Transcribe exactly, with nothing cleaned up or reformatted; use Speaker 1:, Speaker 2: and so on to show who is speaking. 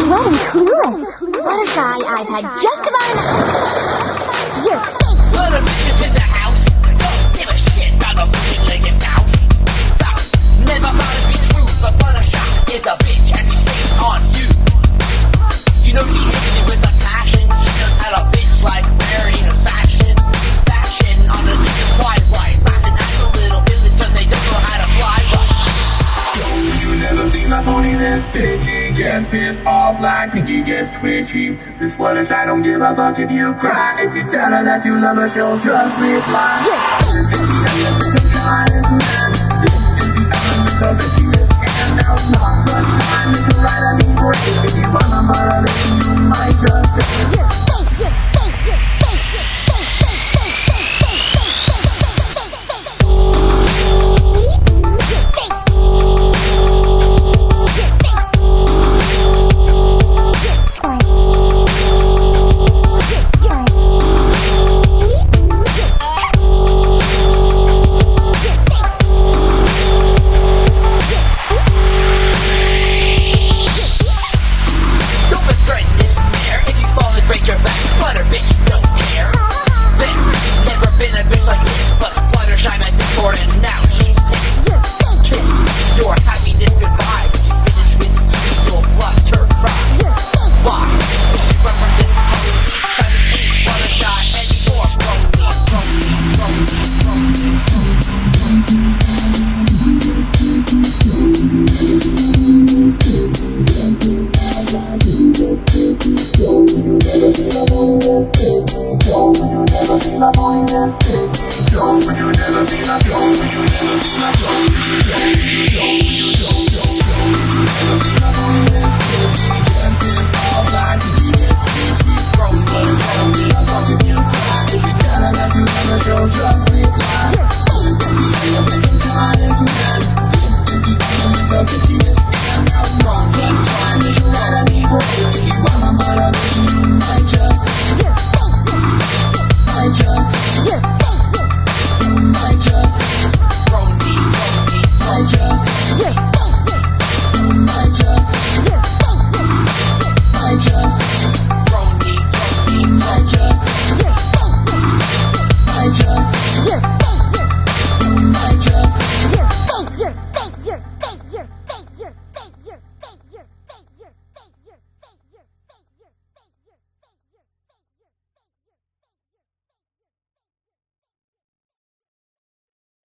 Speaker 1: what and clueless. Fluttershy, I've had just about enough. Your face.
Speaker 2: Little bitches in the house. Don't give a shit about the three-legged mouse. Faust never thought it'd be true, but Fluttershy is a bitch and she's straight on you. You know she hits it with a passion. She knows how to bitch like wearing her fashion. Fashion on the distant twilight. Laughing at the little villains cause they don't know how to fly right.
Speaker 3: You never see my pony this bitchy. Gets pissed off like Pinky gets twitchy. This Fluttershy don't give a fuck if you cry. If you tell her that you love her, she'll just reply. This is the element of kindness. This is the element of bitchiness. And now it's not the time to write a mean break. If you want a mother, then you might just say
Speaker 1: Your face. Your face. Your face. Your face. Face. Face. Face. Face. Face. Face. Your face.
Speaker 2: Don't befriend this mare. If you fall and break your back, Flutter bitch don't care. There's never been a bitch like this, but Fluttershy met Discord and now she's pissed. Kiss your happiness goodbye. When she's finished with you, you'll flutter cry. Why? You run from this pony, try to beat Fluttershy anymore. Pony, pony, pony, pony.
Speaker 3: If you tell her that you love her, she'll just leave.